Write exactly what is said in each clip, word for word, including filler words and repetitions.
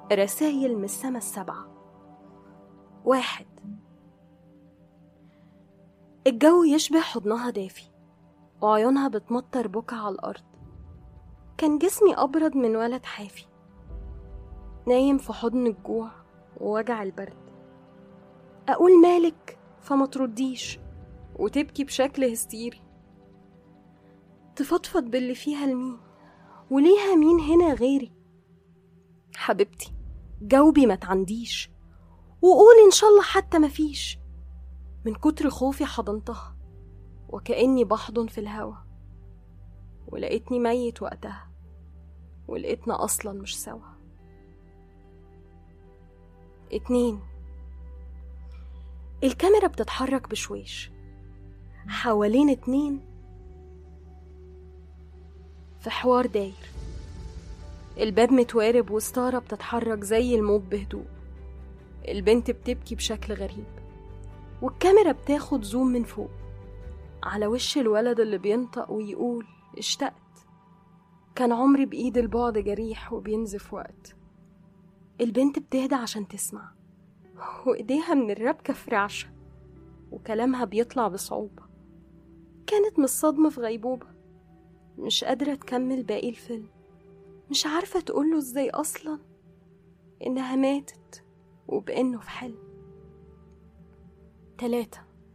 رسايل من السما السبعة. واحد، الجو يشبه حضنها دافي وعيونها بتمطر بكا على الأرض. كان جسمي أبرد من ولد حافي نايم في حضن الجوع ووجع البرد. أقول مالك فما ترديش وتبكي بشكل هستيري، تفضفض باللي فيها لمين وليها مين هنا غيري. حبيبتي جاوبي ما تعنديش وقولي إن شاء الله حتى مفيش. من كتر خوفي حضنتها وكأني بحضن في الهوا، ولقيتني ميت وقتها ولقيتنا أصلا مش سوا. اتنين، الكاميرا بتتحرك بشويش حوالين اتنين في حوار داير. الباب متوارب وستارة بتتحرك زي الموج بهدوء. البنت بتبكي بشكل غريب والكاميرا بتاخد زوم من فوق على وش الولد اللي بينطق ويقول اشتقت، كان عمري بإيد البعد جريح وبينزف وقت. البنت بتهدى عشان تسمع وإيديها من الربكة في رعشة وكلامها بيطلع بصعوبة. كانت من الصدمة في غيبوبة، مش قادرة تكمل باقي الفيلم، مش عارفة تقوله ازاي أصلا إنها ماتت وبإنه في حلم. تلاتة،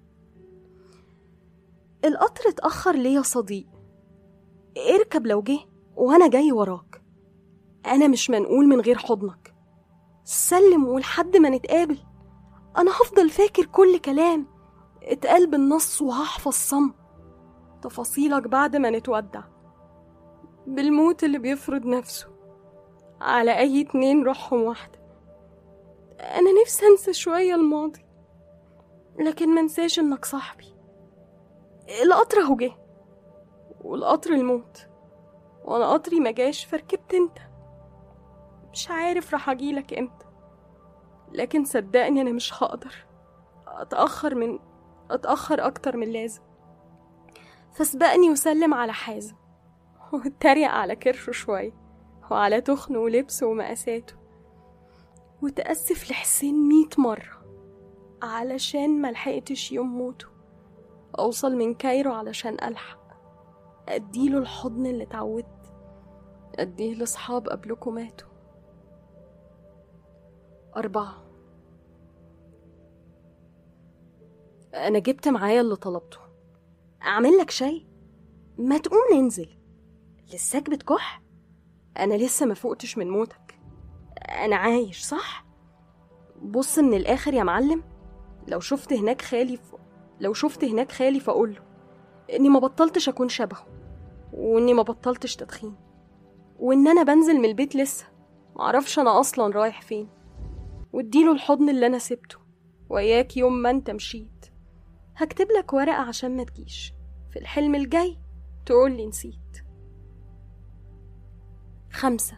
القطر اتأخر ليه يا صديق؟ اركب لو جه وأنا جاي وراك. أنا مش منقول من غير حضنك. سلم ولحد ما نتقابل أنا هفضل فاكر كل كلام اتقال بالنص وهحفظ صم تفاصيلك بعد ما نتودع، بالموت اللي بيفرض نفسه على أي اتنين روحهم واحدة. أنا نفسي أنسى شوية الماضي لكن منساش إنك صاحبي. القطر اهو جه والقطر الموت وانا قطري مجاش فركبت انت. مش عارف رح اجيلك امتى لكن صدقني انا مش هقدر اتأخر من اتأخر اكتر من لازم. فسبقني وسلم على حازم واتريق على كرشه شوية وعلى تخنه ولبسه ومقاساته، وتأسف لحسين ميت مرة علشان ملحقتش يوم موته أوصل من كايرو علشان ألحق أديله الحضن اللي اتعودت أديه لصحاب قبلكم ماتوا. أربعة، أنا جبت معايا اللي طلبته. أعمل لك شاي؟ ما تقوم ننزل. لساك بتكح؟ أنا لسه ما فوقتش من موتك. أنا عايش صح؟ بص من الآخر يا معلم، لو شفت هناك خالي ف... لو شفت هناك خالي فأقوله إني ما بطلتش أكون شبهه وإني ما بطلتش تدخين وإن أنا بنزل من البيت لسه معرفش أنا أصلا رايح فين، واديله الحضن اللي أنا سبته وياك يوم ما أنت مشيت. هكتب لك ورقة عشان ما تجيش في الحلم الجاي تقولي نسيت. خمسة،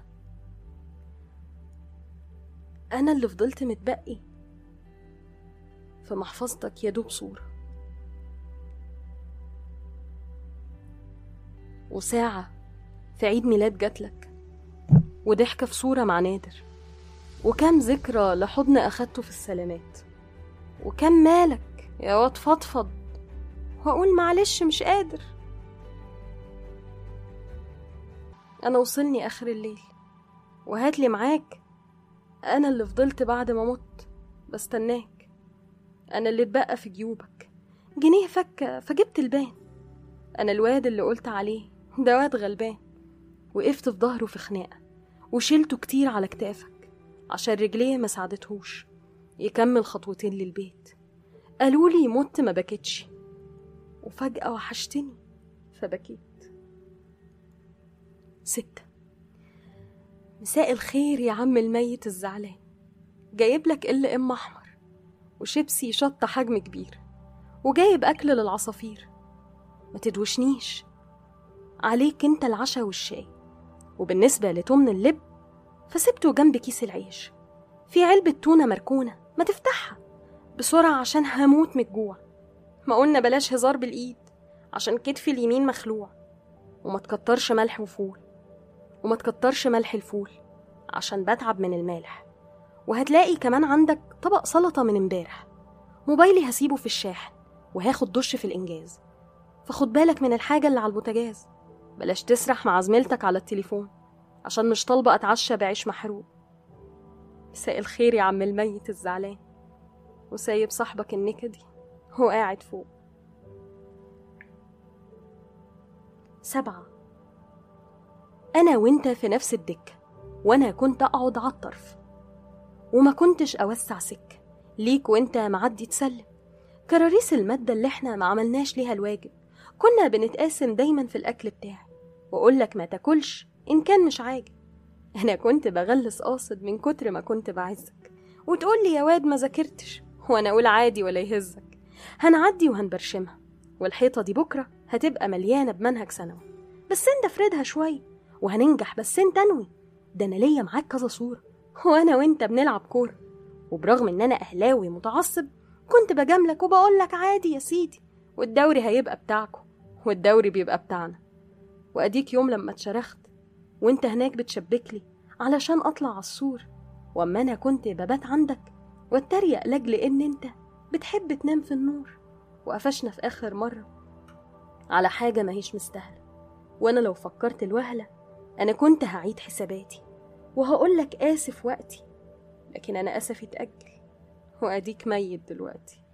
أنا اللي فضلت متبقي في محفظتك يدوب صورة وساعة في عيد ميلاد جاتلك وضحكة في صورة مع نادر وكم ذكرى لحضن أخدته في السلامات وكم مالك يا واد فضفض وأقول معلش مش قادر. أنا وصلني آخر الليل وهاتلي معاك. أنا اللي فضلت بعد ما مت بستناك. أنا اللي اتبقى في جيوبك جنيه فكة فجبت البان. أنا الواد اللي قلت عليه ده واد غلبان وقفت في ظهره في خناقة وشيلته كتير على كتافك عشان رجليه ما ساعدتهوش يكمل خطوتين للبيت. قالولي مت ما بكتش وفجأة وحشتني فبكيت. ستة، مساء الخير يا عم الميت الزعلان، جايب لك قل ام احمر وشيبسي شطة حجم كبير وجايب اكل للعصافير. ما تدوشنيش عليك انت العشاء والشاي، وبالنسبة لتمن اللب فسبته جنب كيس العيش. في علبة تونة مركونة ما تفتحها بسرعة عشان هموت من الجوع. ما قلنا بلاش هزار بالإيد عشان كتفي اليمين مخلوع. وما تكترش ملح وفول وما تكترش ملح الفول عشان بتعب من المالح. وهتلاقي كمان عندك طبق سلطة من امبارح. موبايلي هسيبه في الشاحن وهاخد دش في الإنجاز. فخد بالك من الحاجة اللي على البوتاجاز، بلاش تسرح مع زميلتك على التليفون عشان مش طالبة أتعشى بعيش محروق. مساء الخير يا عم الميت الزعلان، وسايب صاحبك النكدي هو قاعد فوق. سبعة. أنا وإنت في نفس الدكة، وأنا كنت أقعد على الطرف وما كنتش أوسع سكة ليك وإنت معدي تسلم. كراريس المادة اللي إحنا ما عملناش ليها الواجب، كنا بنتقاسم دايما في الأكل بتاعي، وأقولك ما تاكلش إن كان مش عاجب. أنا كنت بغلس قاصد من كتر ما كنت بعزك، وتقولي يا واد ما ذاكرتش، وأنا أقول عادي ولا يهزك، هنعدي وهنبرشمها، والحيطة دي بكرة هتبقى مليانة بمنهج ثانوي، بس انت فردها شوية وهننجح، بس انت انوي. ده أنا ليا معاك كذا صورة وأنا وانت بنلعب كورة، وبرغم إن أنا أهلاوي متعصب كنت بجاملك وبقولك عادي يا سيدي، والدوري هيبقى بتاعكم والدوري بيبقى بتاعنا. وأديك يوم لما اتشرخت وانت هناك بتشبكلي علشان أطلع على السور، وأما أنا كنت ببات عندك واتريق لأجل إن انت بتحب تنام في النور، وقفشنا في آخر مرة على حاجة ماهيش مستاهلة. وأنا لو فكرت الوهلة أنا كنت هعيد حساباتي وهقولك آسف وقتي، لكن أنا أسفي اتأجل وأديك ميت دلوقتي.